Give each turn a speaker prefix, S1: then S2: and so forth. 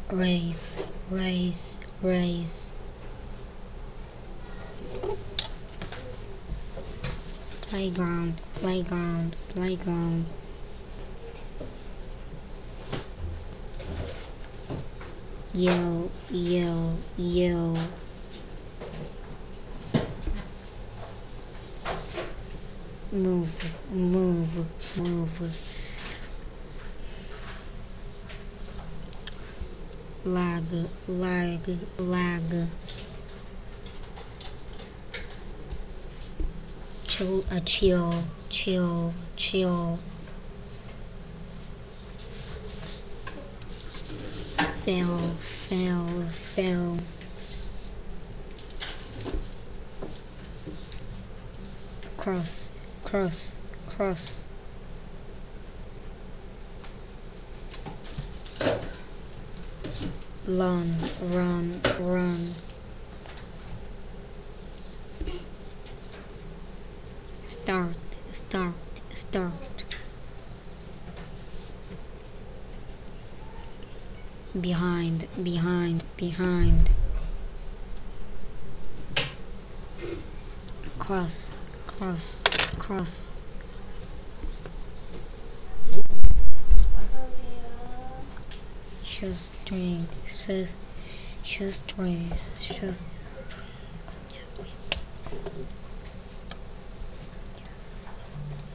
S1: race, race, race. Playground, playground, playground. Yell, yell, yell. Move, move, move. Lag, lag, lag. Chill, chill, chill, chill. Fail, fail, fail. Cross, cross, cross. Run, run, run. Start, start, start. Behind, behind, behind. Cross, cross, cross. Shoestring, shoestring, shoestring.